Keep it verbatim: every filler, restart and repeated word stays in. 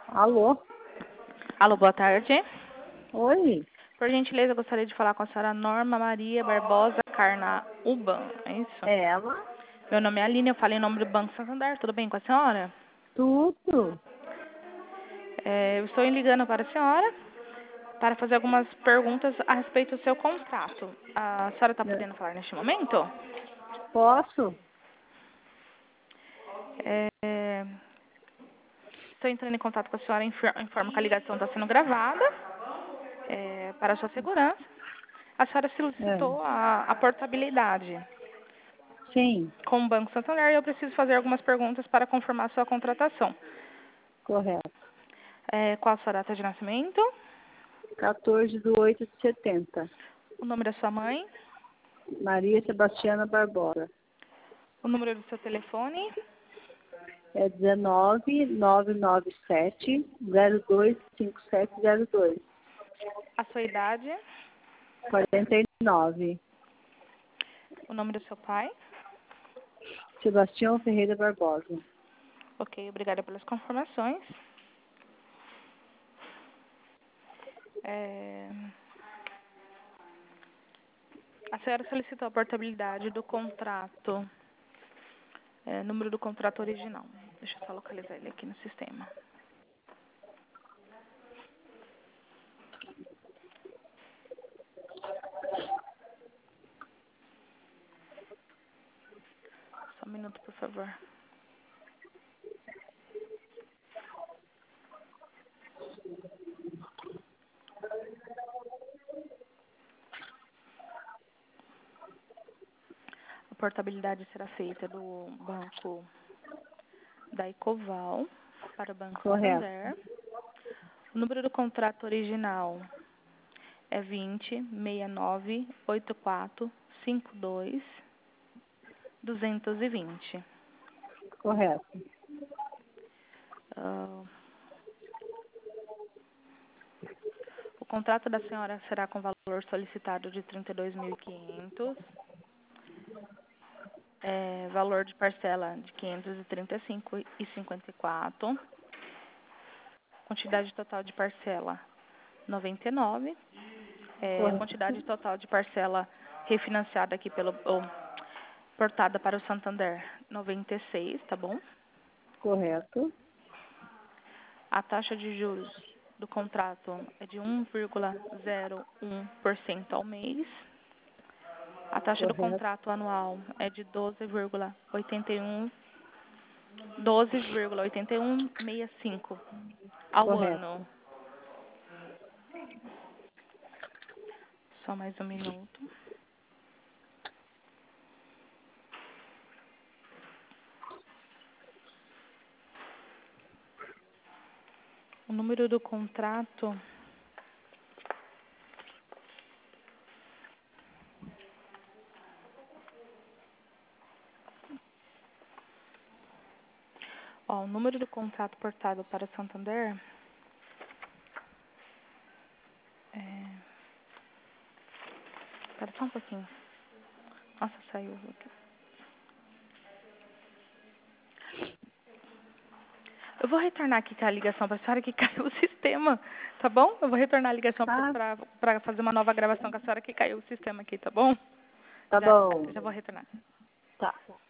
Alô? Alô, boa tarde. Oi? Por gentileza, eu gostaria de falar com a senhora Norma Maria Barbosa Carnaúba, é isso? É ela? Meu nome é Aline, eu falo em nome do Banco Santander, tudo bem com a senhora? Tudo. É, eu estou ligando para a senhora para fazer algumas perguntas a respeito do seu contrato. A senhora está É, podendo falar neste momento? Posso? É, estou entrando em contato com a senhora, infor- informo que a ligação está sendo gravada é, para a sua segurança. A senhora É. solicitou a, a portabilidade Sim, com o Banco Santander e eu preciso fazer algumas perguntas para confirmar sua contratação. correto. É, qual a sua data de nascimento? quatorze de oito de setenta. O nome da sua mãe? Maria Sebastiana Barbosa. O número do seu telefone? É dezenove, nove nove sete, zero dois cinco sete zero dois. A sua idade? quarenta e nove. O nome do seu pai? Sebastião Ferreira Barbosa. Ok, obrigada pelas confirmações. É, a senhora solicitou a portabilidade do contrato, é, número do contrato original. Deixa eu só localizar ele aqui no sistema. Só um minuto, por favor. A portabilidade será feita do banco da Ecoval para o Banco Correto. Santander. O número do contrato original é vinte, sessenta e nove, oitenta e quatro, cinquenta e dois, duzentos e vinte. Correto. Ah, o contrato da senhora será com valor solicitado de trinta e dois mil e quinhentos, é, valor de parcela de quinhentos e trinta e cinco reais e cinquenta e quatro centavos, quantidade total de parcela noventa e nove, é, quantidade Correto. total de parcela refinanciada aqui pelo ou, portada para o Santander noventa e seis, tá bom? Correto. A taxa de juros do contrato é de um vírgula zero um por cento ao mês. A taxa do Correto. contrato anual é de doze vírgula oitenta e um, doze vírgula oitenta e um sessenta e cinco ao Correto. ano. Só mais um minuto. O número do contrato ó, o número do contrato portado para o Santander é... Espera só um pouquinho. Nossa, saiu aqui. Eu vou retornar aqui com a ligação para a senhora que caiu o sistema, tá bom? Eu vou retornar a ligação Tá, para fazer uma nova gravação com a senhora que caiu o sistema aqui, tá bom? tá Já, bom. já vou retornar. Tá.